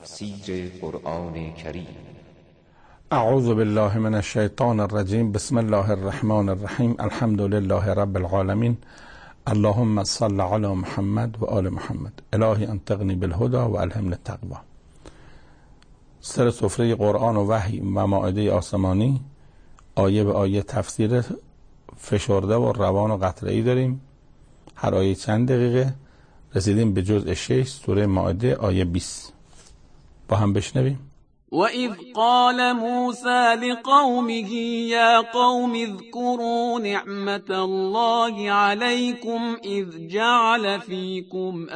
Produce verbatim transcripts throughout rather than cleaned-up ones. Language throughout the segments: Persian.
تفسیر قرآن کریم. اعوذ بالله من الشیطان الرجیم. بسم الله الرحمن الرحیم. الحمد لله رب العالمین. اللهم صل علی محمد و آل محمد. الهی انطقنی بالهدى و الهمنی التقوی. سر سفره قرآن و وحی و مائده آسمانی، آیه به آیه تفسیر فشرده و روان و قطره‌ای داریم. هر آیه چند دقیقه. رسیدیم به جزء شش سوره مائده آیه بیست. با هم بشنویم. وَإِذْ قَالَ مُوسَى لِقَوْمِهِ يَا قَوْمِ اذْكُرُوا نِعْمَةَ اللَّهِ عَلَيْكُمْ إِذْ جَعَلَ فِيكُمْ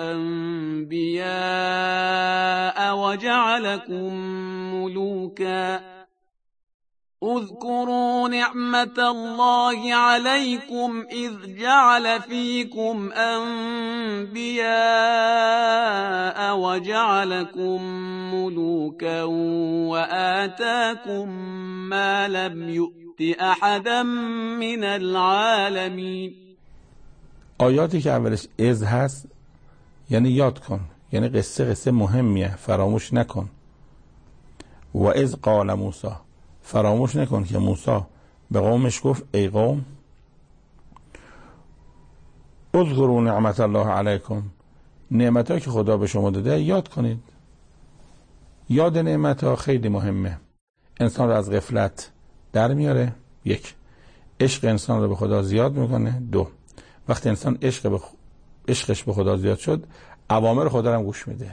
أَنْبِيَاءَ وَجَعَلَكُمْ مُلُوكًا اذكروا نعمة الله عليكم إذ جعل فيكم أنبياء وجعلكم ملوكا وآتاكم ما لم يؤت أحدا من العالمين. آیاتی که اولش از هست یعنی یاد کن، یعنی قصه قصه مهمیه، فراموش نکن. و از قال موسی، فراموش نکن که موسی به قومش گفت ای قوم اذکروا نعمت الله علیکم، نعمت‌هایی که خدا به شما داده یاد کنید. یاد نعمت‌ها خیلی مهمه، انسان رو از غفلت در میاره. یک، عشق انسان رو به خدا زیاد میکنه. دو، وقتی انسان عشق به خ... عشقش به خدا زیاد شد، اوامر خدا رو هم گوش میده.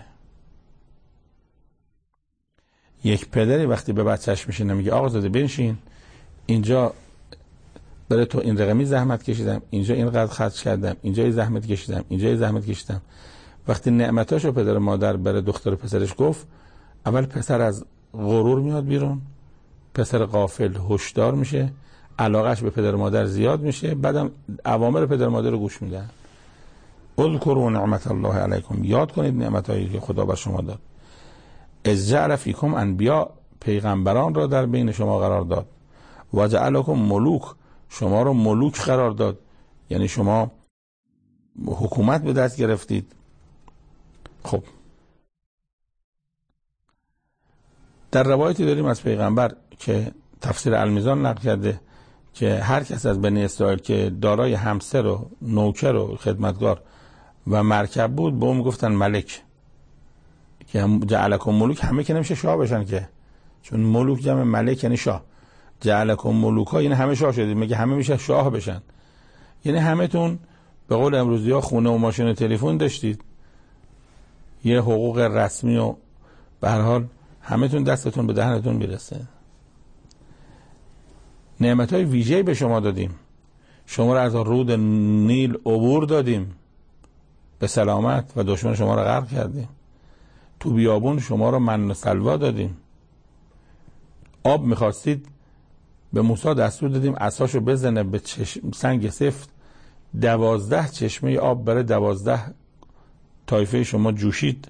یک پدری وقتی به بچهش میشینه میگه آقا زاده بنشین، اینجا برای تو این رقمی زحمت کشیدم، اینجا اینقدر خرج کردم، اینجا این زحمت کشیدم، اینجا این زحمت کشیدم. وقتی نعمتاشو پدر مادر برای دختر و پسرش گفت، اول پسر از غرور میاد بیرون، پسر غافل هوشدار میشه، علاقش به پدر مادر زیاد میشه، بعدم اوامر پدر مادر رو گوش میدن. اذکروا نعمت الله علیکم، یاد کنید نعمتایی که خدا بر شما داد. از جعل فیکم انبیا، پیغمبران را در بین شما قرار داد. و جعلکم ملوک، شما را ملوک قرار داد، یعنی شما حکومت به دست گرفتید. خب در روایتی داریم از پیغمبر که تفسیر المیزان نقل کرده که هر کس از بنی اسرائیل که دارای همسر و نوکر و خدمتگار و مرکب بود به اون گفتن ملک، که جعلکم ملوک، همه که نمیشه شاه بشن که، چون ملوک جمع ملک یعنی شاه. جعلکم ملوکا یعنی همه شاه شدید، میگه همه میشه شاه بشن، یعنی همه تون به قول امروزی ها خونه و ماشین و تلفن داشتید، یه حقوق رسمی و به هر حال همه تون دستتون به دهنتون میرسه. نعمتهای ویژه‌ای به شما دادیم، شما را از رود نیل عبور دادیم به سلامت و دشمن شما را غرق کردیم. تو بیابون شما را من و سلوا دادیم. آب میخواستید، به موسی دستور دادیم عصاشو بزنه به چشم سنگ سفت، دوازده چشمه آب برای دوازده طایفه شما جوشید.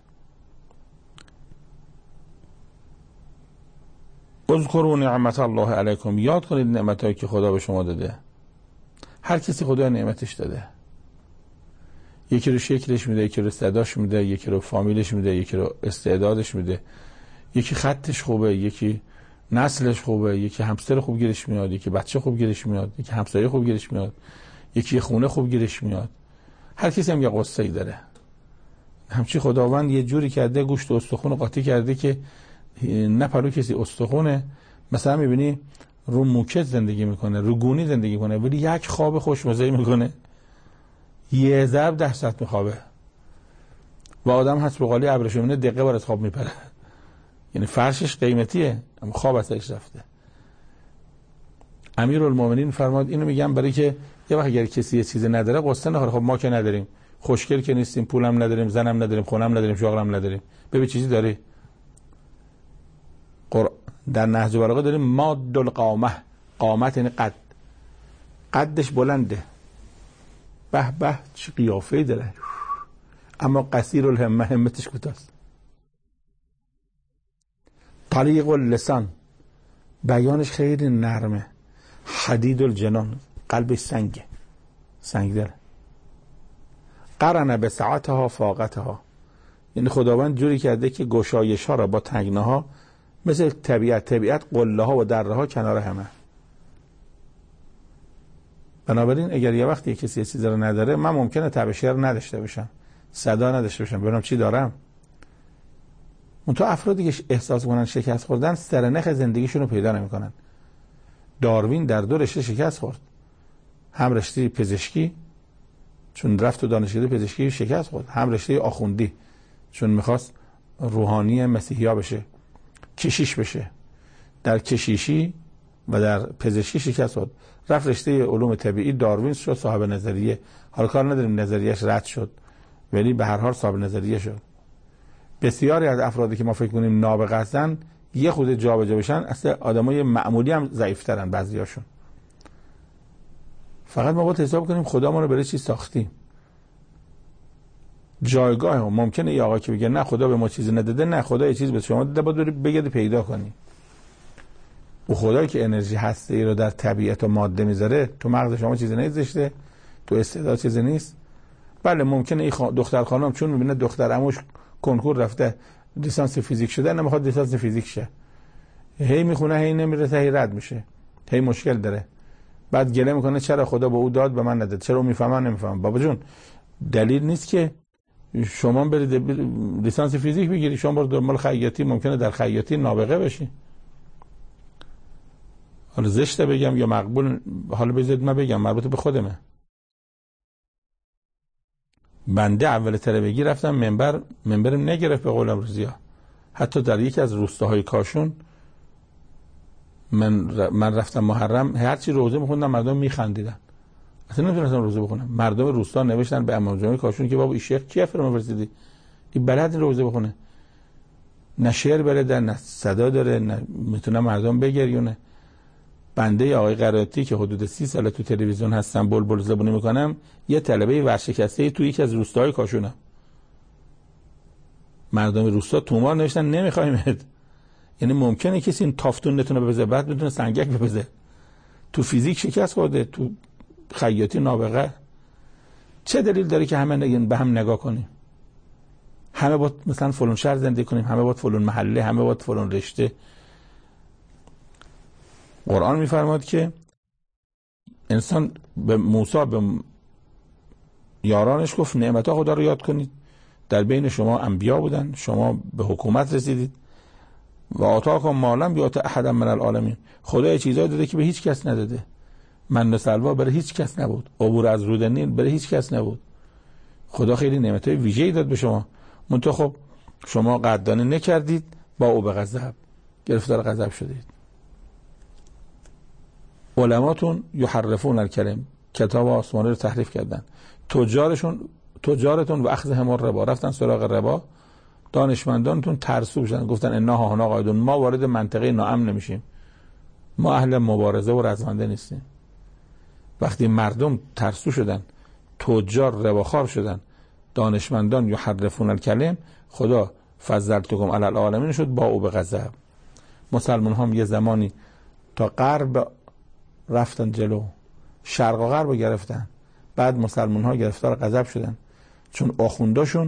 اذکروا نعمت الله علیکم، یاد کنید نعمتایی که خدا به شما داده. هر کسی خدا نعمتش داده، یکی رو شکلش میده، یکی رو صداش میده، یکی رو فامیلش میده، یکی رو استعدادش میده، یکی خطش خوبه، یکی نسلش خوبه، یکی همسر خوب گیرش میاد، یکی بچه خوب گیرش میاد، یکی همسایه خوب گیرش میاد، یکی خونه خوب گیرش میاد. هر کسی هم یه قصه ای داره. همچی خداوند یه جوری کرده گوشت و استخون قاطی کرده که نه پلو کسی استخونه. مثلا میبینی رو موکت زندگی میکنه، رو گونی زندگی میکنه، ولی یک خواب خوشمزه میکنه، یه ضرب ده ساعت میخوابه و آدم هست به قالی ابرش میبینه دقیقه بار از خواب میپره، یعنی فرشش قیمتیه اما خواب ازش رفته. امیرالمومنین فرماد اینو میگم برای که یه وقت اگر کسی یه چیز نداره قصه نخوره. خب ما که نداریم، خوشگل که نیستیم، پولم نداریم، زنم نداریم، خونم نداریم، شغلم نداریم، ببین چیزی داری. قر... در نهج البلاغه داریم ماد القامه، قامت یعنی قد، قدش بلنده، به به چه قیافه‌ای داره، اما قصیر الهمه، همتش کوتاست. طلیق اللسان، بیانش خیلی نرمه. حدید الجنان، قلبش سنگه، سنگ داره. قرن به ساعتها فاقتها، یعنی خداوند جوری کرده که گشایش ها را با تنگنه ها مثل طبیعت طبیعت قله ها و دره ها کنار همه. بنابراین اگر یه وقتی کسی یه چیزی رو نداره، من ممکنه تب شعر نداشته باشم، صدا نداشته باشم، ببینم چی دارم. اون تو افرادی که احساس کنن شکست خوردن سرنخ زندگیشون رو پیدا نمیکنن. داروین در دو رشته شکست خورد، هم رشته پزشکی چون رفت تو دانشکده پزشکی شکست خورد، هم رشته آخوندی چون میخواست روحانی مسیحیا بشه، کشیش بشه. در کشیشی و در پزشکی شکست خورد، رفت رشته علوم طبیعی، داروین شد صاحب نظریه. حالا کار نداریم نظریهش رد شد، ولی به هر حال صاحب نظریه شد. بسیاری از افرادی که ما فکر کنیم نابغه هستن یه خود جابجا بشن، اصلا آدمای معمولی هم ضعیف‌ترن بعضیاشون. فقط ما باید حساب کنیم خدا ما رو برای چی ساختیم. جایگاه هم ممکنه یه آقا که بگه نه خدا به ما چیزی نداده، نه خدا یه چیز به شما داده، باید بری بگردی پیدا کنی. او خدایی که انرژی هسته ای رو در طبیعت و ماده میذاره، تو مغز شما چیزی نذاشته، تو استعداد چیزی نیست. بله ممکنه این خوا... دختر خانم چون میبینه دختر عموش کنکور رفته لیسانس فیزیک شده، نمیخواد لیسانس فیزیک شه، هی میخونه هی نمیرسه هی رد میشه، هی مشکل داره، بعد گله میکنه چرا خدا به او داد به من نداد، چرا میفهمم نمیفهمم. بابا جون دلیل نیست که شما برید لیسانس فیزیک بگیری، شما برو دنبال خیاطی، ممکنه در خیاطی نابغه بشی. حالا زشته بگم یا مقبول، حالا بذارید من بگم، مربوط به خودمه. بنده اول تربیگی رفتم منبر، منبرم نگرفت به قول امروزیا. حتی در یکی از روستاهای کاشون من من رفتم محرم، هرچی روزه میخوندم مردم میخندیدن، اصلا نمیتونستم روزه بخونم. مردم روستا نوشتن به امام جمعه کاشون که بابا این شیخ کی فرستادی، این بلد این روزه بخونه، نه شعر بلده نه صدا داره، نه میتونه مردم بگریونه. بنده آقای قرائتی که حدود سی سال تو تلویزیون هستم بلبل زبونی میکنم، یه طلبه ورشکسته تو یکی از روستاهای کاشونم. مردم روستا تومار نوشتن نمیخوایمت. یعنی ممکنه کسی این تافتون نتونه بپزه، بعد میتونه سنگک بپزه. تو فیزیک شکست خورده، تو خیاطی نابغه. چه دلیل داره که همه به هم نگاه کنیم؟ همه باید مثلا فلان شهر زندگی کنیم، همه باید فلان محله، همه باید فلان رشته. قرآن میفرماد که انسان به موسی به یارانش گفت نعمتها خدا رو یاد کنید، در بین شما انبیا بودن، شما به حکومت رسیدید. و آتاکم ما لم یؤت احد من العالمین، خدا یه چیزایی داده که به هیچ کس نداده. من و سلوا برای هیچ کس نبود، عبور از رود نیل برای هیچ کس نبود. خدا خیلی نعمتهای ویژه‌ای داد به شما، منتها خب شما قدردانی نکردید، با او به غضب گرفتار غضب شدید. علماتون یحرفون الکلم، کتاب آسمانی رو تحریف کردن. تجارشون تجارتون و اخذهم الربا، رفتن سراغ ربا. دانشمندانتون ترسو شدن، گفتن انا هانا قاعدون، ما وارد منطقه ناامن نمیشیم، ما اهل مبارزه و رزمنده نیستیم. وقتی مردم ترسو شدن، تجار رباخوار شدن، دانشمندان یحرفون الکلم، خدا فضلتکم علی العالمین شد با او به غضب. مسلمان هم یه زمانی تا غرب رفتن جلو، شرق و غرب گرفتن، بعد مسلمان ها گرفتار غضب شدن چون آخونداشون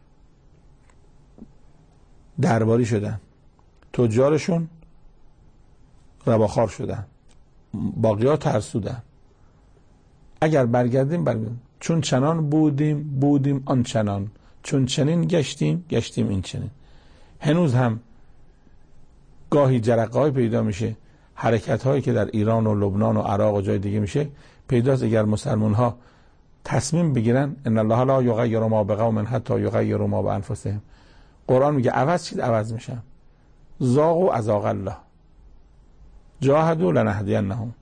درباری شدن، تجارشون رباخوار شدن، باقی ها ترسودن. اگر برگردیم برگردیم، چون چنان بودیم بودیم آن چنان، چون چنین گشتیم گشتیم این چنین. هنوز هم گاهی جرقه های پیدا میشه، حرکت هایی که در ایران و لبنان و عراق و جای دیگه میشه پیداست. اگر مسلمان ها تصمیم بگیرن، ان الله لا یغیر ما بقوم حتی یغیروا ما بانفسهم، قرآن میگه عوض چیز عوض میشن. ذاقوا اذاق الله، جاهدوا لنهدینهم.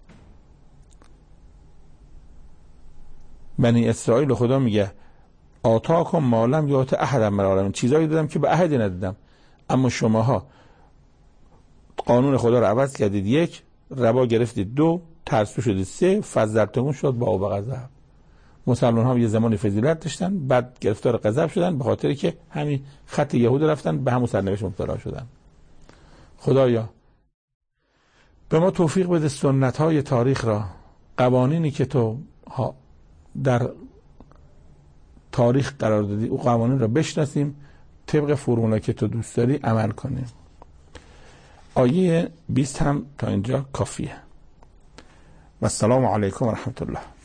بنی اسرائیل خدا میگه آتاکم ما لم یؤت احد من العالمین، چیزایی دادم که به احدی ندادم، اما شماها قانون خدا رو عوض کردید، یک، ربا گرفتید، دو، ترسو شدید، سه، فضلتکم شد با او به غضب. مسلمان ها یه زمانی فضیلت داشتن، بعد گرفتار غضب شدن به خاطری که همین خط یهود رفتن به همون سرنوشت مبتلا شدن. خدایا به ما توفیق بده سنت های تاریخ را، قوانینی که تو در تاریخ قرار دادی او قوانین را بشناسیم طبق فرمولا که تو دوست داری عمل کنیم. آیه بیست هم تا اینجا کافیه. و السلام علیکم و رحمت الله.